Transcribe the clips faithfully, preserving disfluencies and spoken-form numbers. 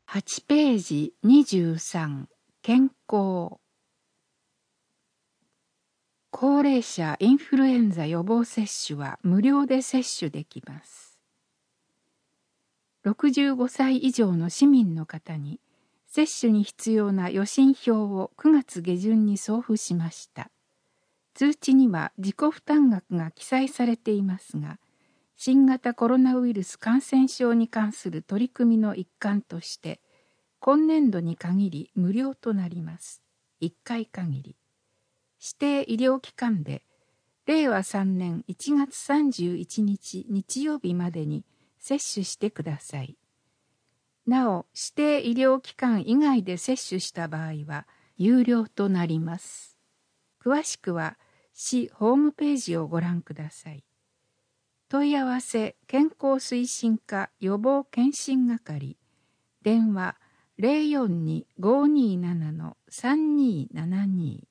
はちページにじゅうさん、健康。高齢者インフルエンザ予防接種は無料で接種できます。ろくじゅうごさい以上の市民の方に接種に必要な予診票をくがつ下旬に送付しました。通知には自己負担額が記載されていますが、新型コロナウイルス感染症に関する取り組みの一環として、今年度に限り無料となります。いっかい限り。指定医療機関で、れいわさんねんいちがつさんじゅういちにち日曜日までに接種してください。なお、指定医療機関以外で接種した場合は、有料となります。詳しくは、市ホームページをご覧ください。問い合わせ健康推進課予防検診係、電話 ゼロよんに ごーにーなな さんにーななに。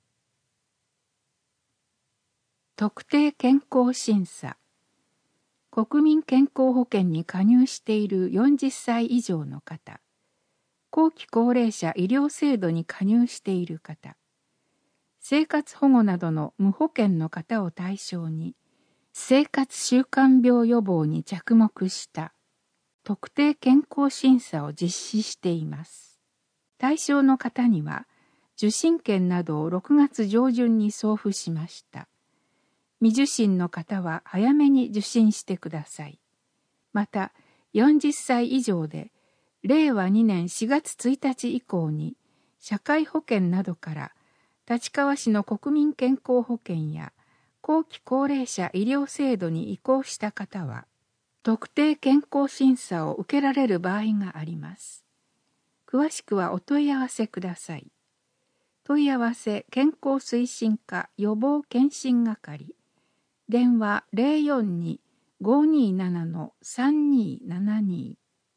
特定健康審査。国民健康保険に加入しているよんじゅっさい以上の方、後期高齢者医療制度に加入している方、生活保護などの無保険の方を対象に、生活習慣病予防に着目した特定健康審査を実施しています。対象の方には、受診券などをろくがつ上旬に送付しました。未受診の方は早めに受診してください。また、よんじゅっさい以上で、れいわにねんしがつついたち以降に、社会保険などから立川市の国民健康保険や後期高齢者医療制度に移行した方は、特定健康審査を受けられる場合があります。詳しくはお問い合わせください。問い合わせ健康推進課予防検診係、電話 ゼロよんに ごーにーなな さんにーななに。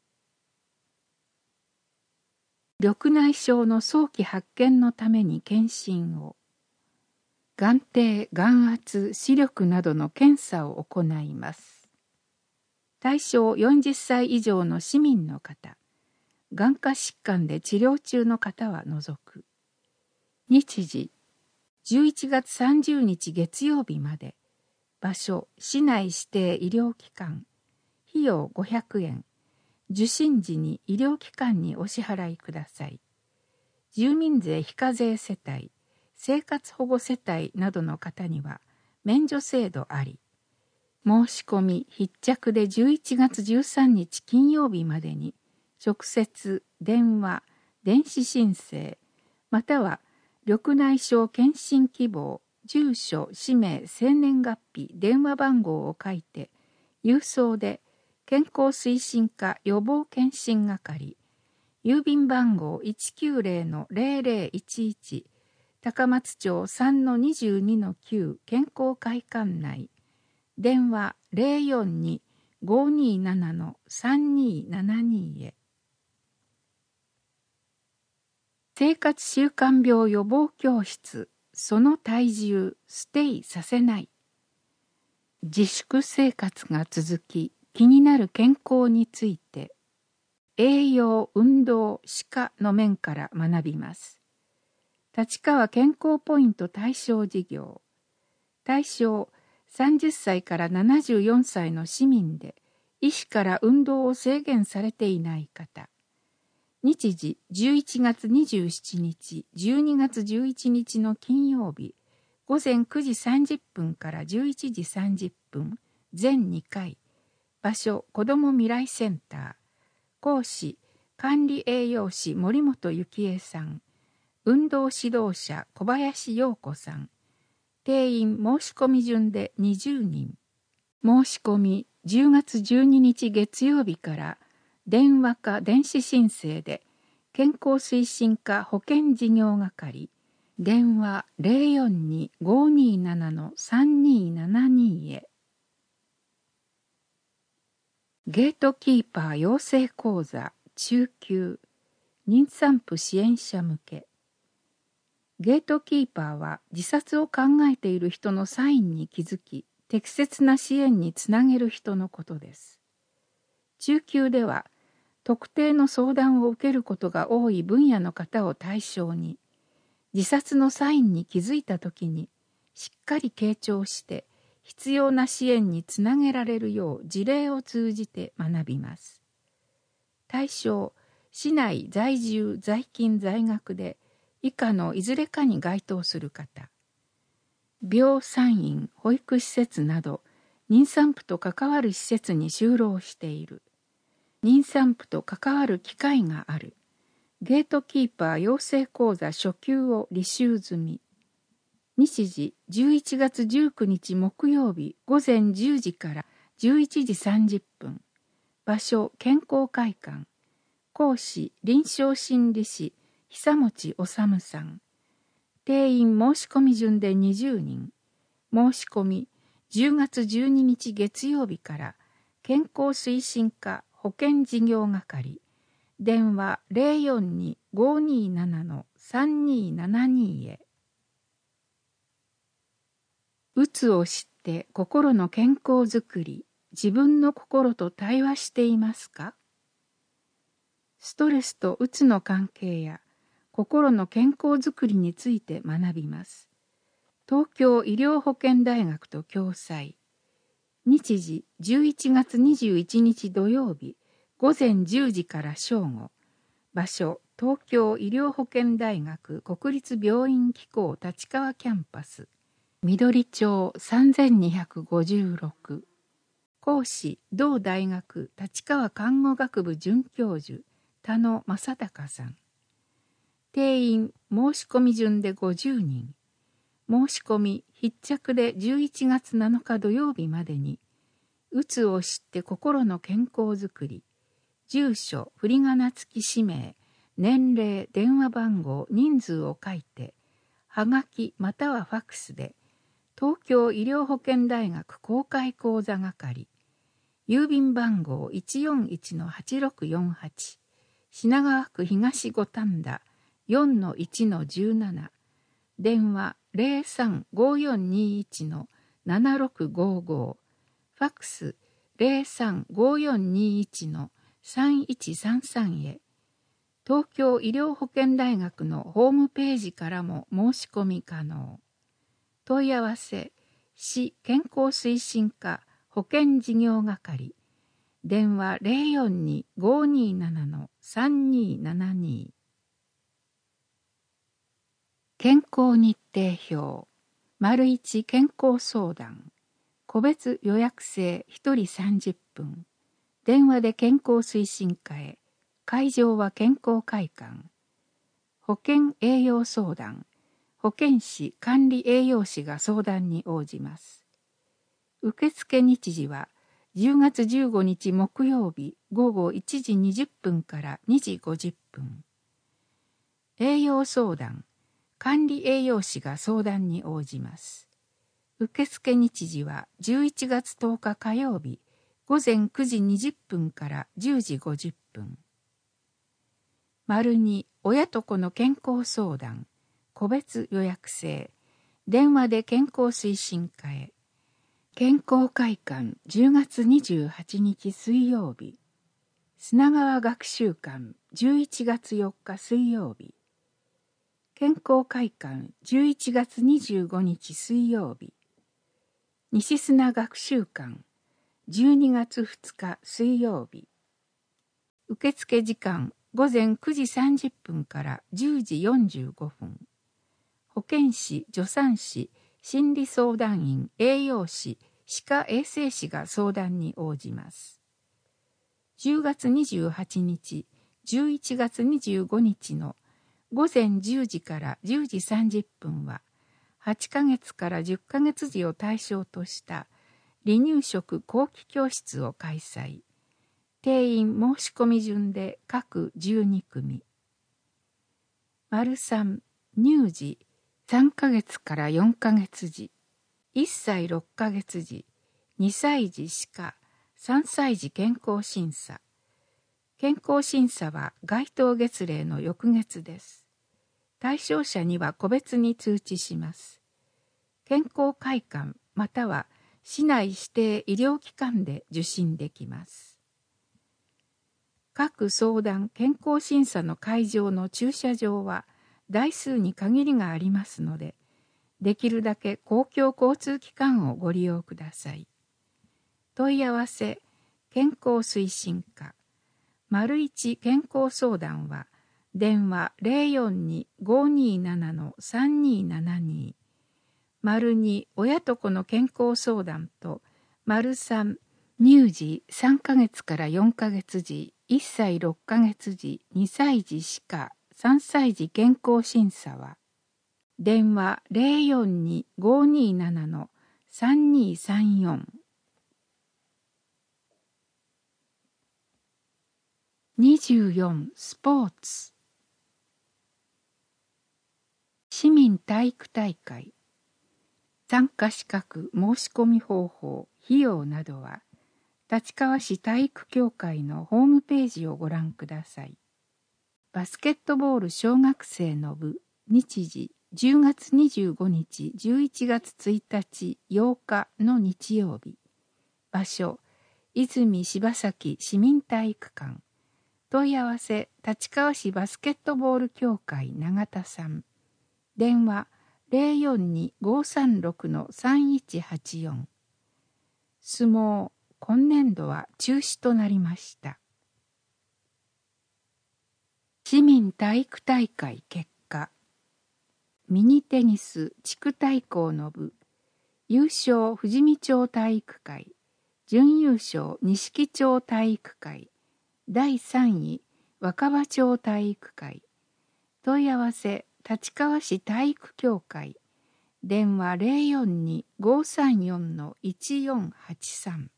緑内障の早期発見のために検診を、眼底、眼圧、視力などの検査を行います。対象よんじゅっさい以上の市民の方、眼科疾患で治療中の方は除く。日時、じゅういちがつさんじゅうにち月曜日まで。場所、市内指定医療機関。費用ごひゃくえん。受診時に医療機関にお支払いください。住民税非課税世帯、生活保護世帯などの方には免除制度あり。申し込み必着でじゅういちがつじゅうさんにち金曜日までに直接、電話、電子申請、または緑内障検診希望、住所、氏名、生年月日、電話番号を書いて、郵送で健康推進課予防検診係、郵便番号 いちきゅうゼロ ゼロゼロいちいち、高松町 さんのにじゅうにのきゅう 健康会館内、電話 ゼロよんに ごーにーなな さんにーななに へ。生活習慣病予防教室、その体重、ステイさせない。自粛生活が続き、気になる健康について、栄養、運動、歯科の面から学びます。立川健康ポイント対象事業。対象、さんじゅっさいからななじゅうよんさいの市民で、医師から運動を制限されていない方。日時じゅういちがつにじゅうしちにち、じゅうにがつじゅういちにちの金曜日、ごぜんくじさんじゅっぷんからじゅういちじさんじゅっぷん、全にかい。場所、子ども未来センター。講師、管理栄養士森本幸恵さん。運動指導者小林陽子さん。定員申し込み順でにじゅうにん。申し込みじゅうがつじゅうににち月曜日から電話か電子申請で健康推進課保健事業係、電話 ゼロよんに ごーにーなな さんにーななに へ。ゲートキーパー養成講座中級妊産婦支援者向け。ゲートキーパーは自殺を考えている人のサインに気づき、適切な支援につなげる人のことです。中級では、 特定の相談を受けることが多い分野の方を対象に、自殺のサインに気づいたときに、しっかり傾聴して必要な支援につなげられるよう事例を通じて学びます。対象、市内在住在勤在学で以下のいずれかに該当する方、病産院、保育施設など妊産婦と関わる施設に就労している、妊産婦と関わる機会がある、ゲートキーパー養成講座初級を履修済み、日時じゅういちがつじゅうくにち木曜日午前じゅうじからじゅういちじさんじゅっぷん、場所健康会館、講師臨床心理士久持治さん、定員申し込み順でにじゅうにん、申し込みじゅうがつじゅうににち月曜日から健康推進課保健事業係、電話 ゼロよんに ごーにーなな さんにーななに へ。うつを知って心の健康づくり、自分の心と対話していますか？ストレスとうつの関係や心の健康づくりについて学びます。東京医療保険大学と共催。日時じゅういちがつにじゅういちにち土曜日午前じゅうじから正午。場所東京医療保険大学国立病院機構立川キャンパス。緑町さんぜんにひゃくごじゅうろく。講師同大学立川看護学部准教授田野正孝さん。定員申し込み順でごじゅうにん。申し込み必着でじゅういちがつなのか土曜日までに、うつを知って心の健康づくり、住所、振り仮名付き氏名、年齢、電話番号、人数を書いて、はがきまたはファックスで、東京医療保険大学公開講座係、郵便番号 いちよんいちのはちろくよんはち、品川区東五反田 よんのいちのじゅうなな、電話 ゼロさん ごーよんにいちのななろくごーごー、ファックス ゼロさん ごーよんにいちのさんいちさんさん へ、東京医療保険大学のホームページからも申し込み可能。問い合わせ、市健康推進課保健事業係、電話 ゼロよんに ごーにーなな さんにーななに。健康日程表、丸一健康相談、個別予約制ひとりさんじゅっぷん、電話で健康推進課へ、会場は健康会館、保健栄養相談、保健師管理栄養士が相談に応じます。受付日時はじゅうがつじゅうごにち木曜日午後いちじにじゅっぷんからにじごじゅっぷん。栄養相談、管理栄養士が相談に応じます。受付日時はじゅういちがつとおか火曜日午前くじにじゅっぷんからじゅうじごじゅっぷん。丸に親と子の健康相談、個別予約制、電話で健康推進課へ、健康会館じゅうがつにじゅうはちにち水曜日、砂川学習館じゅういちがつよっか水曜日、健康会館じゅういちがつにじゅうごにち水曜日、西砂学習館じゅうにがつふつか水曜日。受付時間午前くじさんじゅっぷんからじゅうじよんじゅうごふん。保健師、助産師、心理相談員、栄養士、歯科衛生士が相談に応じます。じゅうがつにじゅうはちにち、じゅういちがつにじゅうごにちの午前じゅうじからじゅうじさんじゅっぷんは、はちかげつからじゅっかげつ児を対象とした離乳食後期教室を開催。定員申し込み順で各じゅうにくみ。丸さん、乳児、さんかげつからよんかげつ児、いっさいろっかげつ児、にさい児歯科、さんさい児健康審査。健康審査は該当月齢の翌月です。対象者には個別に通知します。健康会館または市内指定医療機関で受診できます。 各相談健康審査の会場の駐車場は台数に限りがありますので、できるだけ公共交通機関をご利用ください。問い合わせ、健康推進課、丸一健康相談は、電話 ゼロよんに ごーにーなな さんにーななに、丸に親と子の健康相談と、丸三乳児さんかげつからよんかげつじ、いっさいろっかげつじ、にさいじ歯科、さんさいじ健康審査は、電話 ゼロよんに ごーにーなな さんにーさんよん。にじゅうよんスポーツ。市民体育大会。参加資格申し込み方法、費用などは、立川市体育協会のホームページをご覧ください。バスケットボール小学生の部、日時じゅうがつにじゅうごにち、じゅういちがつついたち、ようかの日曜日。場所、泉柴崎市民体育館。問い合わせ、立川市バスケットボール協会永田さん。電話、ゼロよんに ごーさんろく さんいちはちよん。相撲、今年度は中止となりました。市民体育大会結果。ミニテニス地区対抗の部。優勝富士見町体育会。準優勝錦町体育会。だいさんい若葉町体育会。問い合わせ立川市体育協会。電話 ゼロよんに ごーさんよん いちよんはちさん。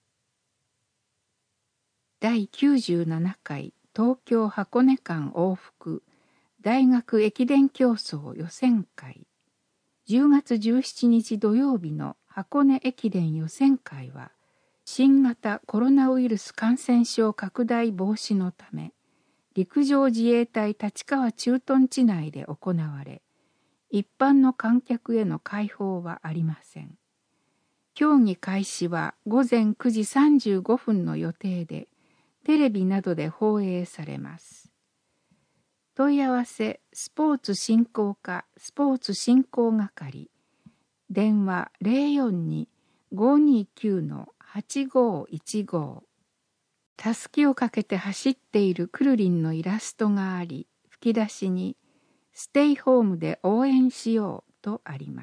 だいきゅうじゅうななかい東京箱根間往復大学駅伝競争予選会。じゅうがつじゅうしちにち土曜日の箱根駅伝予選会は、新型コロナウイルス感染症拡大防止のため、陸上自衛隊立川駐屯地内で行われ、一般の観客への開放はありません。競技開始はごぜんくじさんじゅうごふんの予定で、テレビなどで放映されます。問い合わせ、スポーツ振興課スポーツ振興係。電話 ゼロよんに ごーにーきゅう はちごーいちご。たすきをかけて走っているくるりんのイラストがあり、吹き出しに、ステイホームで応援しようとあります。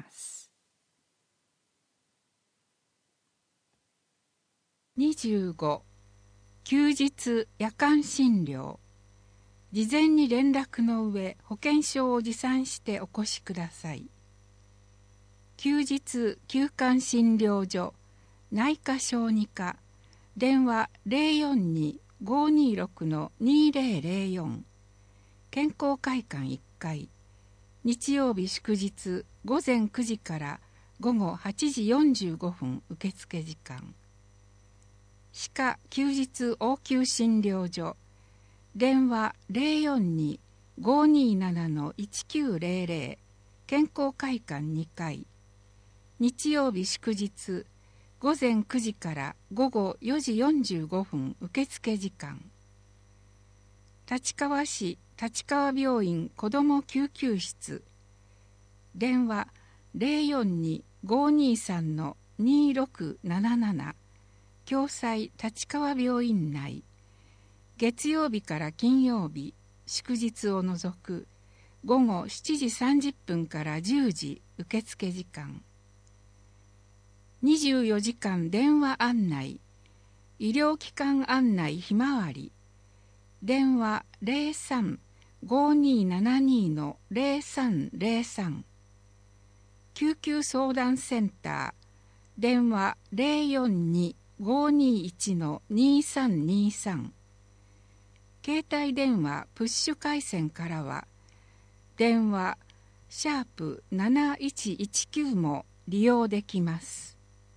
にじゅうご休日夜間診療。事前に連絡の上、保険証を持参してお越しください。休日休館診療所内科小児科。電話 ゼロよんに ごーにーろく にーぜろぜろよん。健康会館いっかい。日曜日祝日ごぜんくじからごごはちじよんじゅうごふん受付時間。歯科休日応急診療所。電話 ゼロよんに ごーにーなないちきゅうぜろぜろ。健康会館にかい。日曜日祝日ごぜんくじからごごよじよんじゅうごふん受付時間。立川市立川病院子ども救急室。電話 ゼロよんに ごーにーさん にーろくなななな。共済立川病院内。月曜日から金曜日祝日を除くごごしちじさんじゅっぷんからじゅうじ受付時間。にじゅうよじかん電話案内。医療機関案内ひまわり。電話 ゼロさん ごーにーななにー ゼロさんゼロさん。救急相談センター。電話 ゼロよんに ごーにーいち にーさんにーさん。携帯電話プッシュ回線からは、電話シャープなないちいちきゅうも利用できます。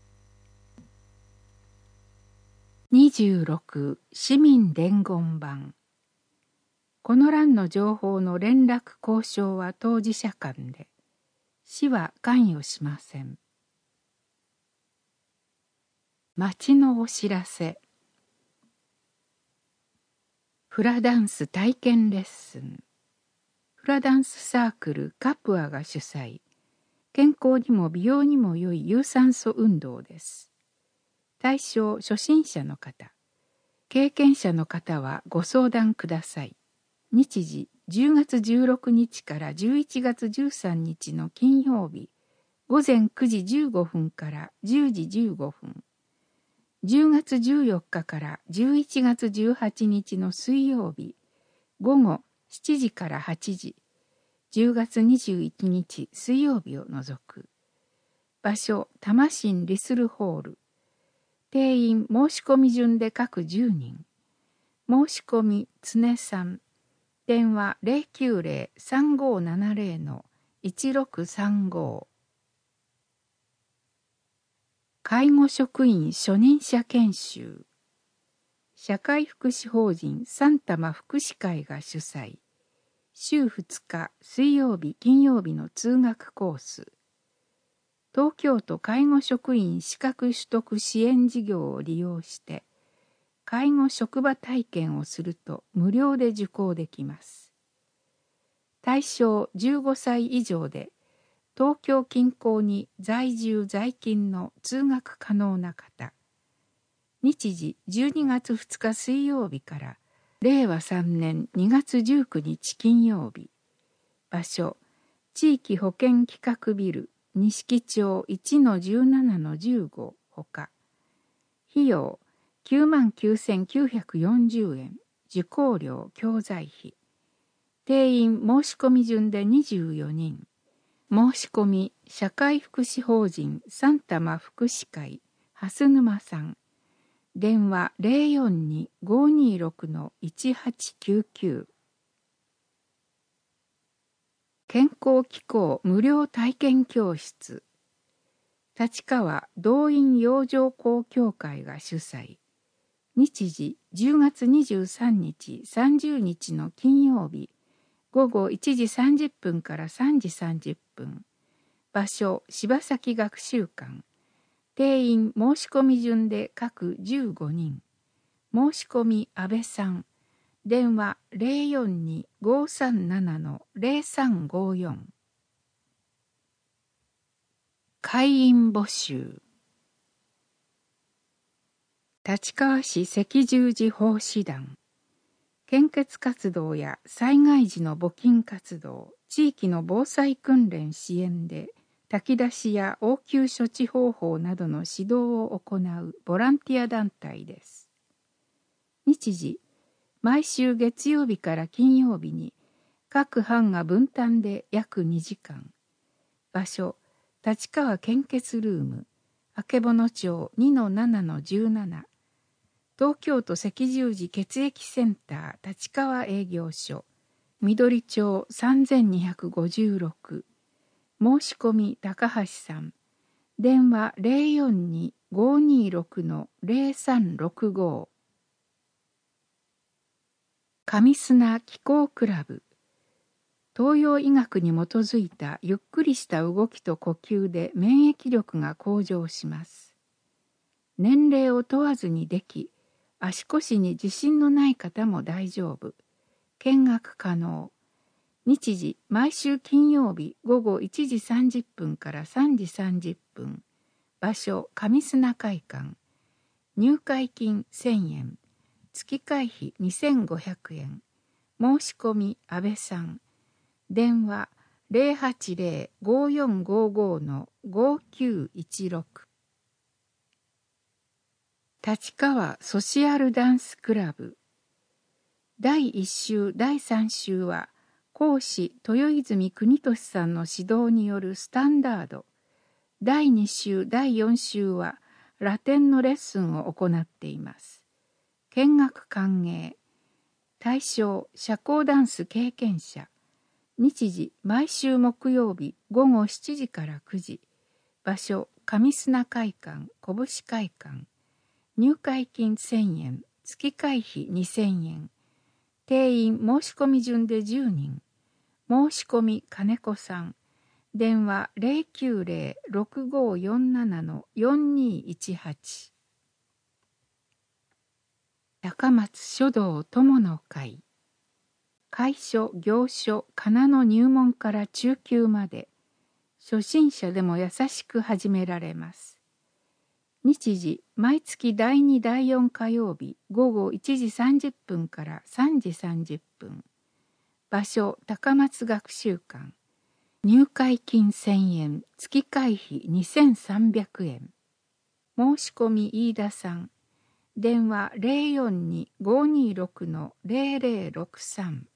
にじゅうろく市民伝言板。この欄の情報の連絡交渉は当事者間で、市は関与しません。町のお知らせ。 フラダンス体験レッスン。フラダンスサークルカプアが主催。健康にも美容にも良い有酸素運動です。対象初心者の方。経験者の方はご相談ください。日時じゅうがつじゅうろくにちからじゅういちがつじゅうさんにちの金曜日、ごぜんくじじゅうごふんからじゅうじじゅうごふん。じゅうがつじゅうよっかからじゅういちがつじゅうはちにちの水曜日、ごごしちじからはちじ、じゅうがつにじゅういちにち水曜日を除く。場所、多摩市リスルホール。定員申し込み順で各じゅうにん。申し込み、つねさん。電話 ゼロきゅうゼロ さんごーななゼロ のいちろくさんご。介護職員初任者研修。社会福祉法人三多摩福祉会が主催。週ふつか水曜日金曜日の通学コース。東京都介護職員資格取得支援事業を利用して介護職場体験をすると無料で受講できます。対象じゅうごさい以上で東京近郊に在住在勤の通学可能な方。日時じゅうにがつふつか水曜日かられいわさんねんにがつじゅうくにち金曜日。場所、地域保健企画ビル、錦町 いちのじゅうななのじゅうご ほか。費用、きゅうまんきゅうせんきゅうひゃくよんじゅうえん、受講料、教材費。定員申し込み順でにじゅうよにん。申し込み、社会福祉法人三多摩福祉会、蓮沼さん。電話 ゼロよんに ごーにーろく のいちはちきゅうきゅう。健康機構無料体験教室。立川道院養生校協会が主催。日時じゅうがつにじゅうさんにちさんじゅうにちの金曜日、ごごいちじさんじゅっぷんからさんじさんじゅっぷん。場所、柴崎学習館。定員申し込み順で各じゅうごにん。申し込み安倍さん。電話 ゼロよんに ごーさんなな のゼロさんごーよん。会員募集。立川市赤十字奉仕団。献血活動や災害時の募金活動、地域の防災訓練支援で炊き出しや応急処置方法などの指導を行うボランティア団体です。日時、毎週月曜日から金曜日に各班が分担で約にじかん。場所、立川献血ルーム、曙町 にのななのじゅうなな。東京都赤十字血液センター立川営業所、緑町さんぜんにひゃくごじゅうろく。申し込み高橋さん。電話 ゼロよんに ごーにーろく のゼロさんろくご。上砂気功クラブ。東洋医学に基づいたゆっくりした動きと呼吸で免疫力が向上します。年齢を問わずにでき、足腰に自信のない方も大丈夫。見学可能。日時、毎週金曜日ごごいちじさんじゅっぷんからさんじさんじゅっぷん。場所、上砂会館。入会金せんえん。月会費にせんごひゃくえん。申し込み安倍さん。電話 ゼロはちゼロ ごーよんごーごー のごーきゅういちろく。立川ソシアルダンスクラブ。だいいっ週だいさん週は講師豊泉国俊さんの指導によるスタンダード。だいに週だいよん週はラテンのレッスンを行っています。見学歓迎。対象社交ダンス経験者。日時毎週木曜日ごごしちじからくじ。場所上砂会館拳会館。入会金せんえん、月会費にせんえん。定員申し込み順でじゅうにん。申し込み金子さん。電話 ゼロきゅうゼロ ろくごーよんなな のよんにーいちはち。 高松書道友の会。楷書、行書、仮名の入門から中級まで、初心者でも優しく始められます。日時、毎月だいにだいよん火曜日、午後いちじさんじゅっぷんからさんじさんじゅっぷん。場所、高松学習館。入会金せんえん、月会費にせんさんびゃくえん。申し込み飯田さん。電話 ゼロよんに ごーにーろく ゼロゼロろくさん。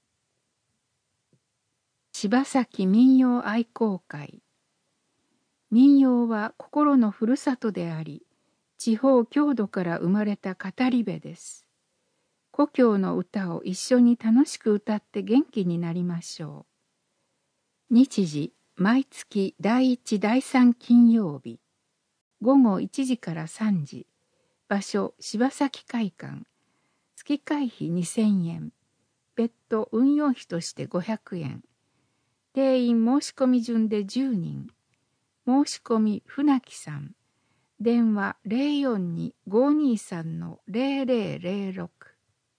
柴崎民謡愛好会。民謡は心のふるさとであり、地方郷土から生まれた語り部です。故郷の歌を一緒に楽しく歌って元気になりましょう。日時、毎月だいいちだいさん金曜日。午後いちじからさんじ。場所、柴崎会館。月会費にせんえん。別途運用費としてごひゃくえん。定員申し込み順でじゅうにん。申し込み船木さん。電話 ゼロよんに ごーにーさん ゼロゼロゼロろく。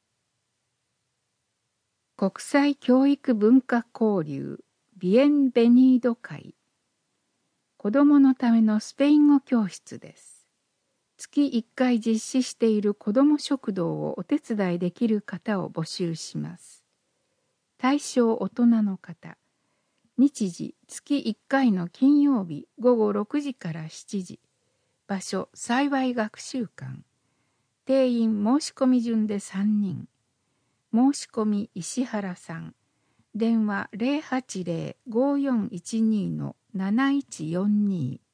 国際教育文化交流ビエンベニード会。子どものためのスペイン語教室です。月いっかい実施している子ども食堂をお手伝いできる方を募集します。対象大人の方。日時、月いっかいの金曜日午後ろくじからしちじ。場所、幸い学習館。定員申し込み順でさんにん。申し込み石原さん。電話 ゼロはちゼロ ごーよんいちに なないちよんに。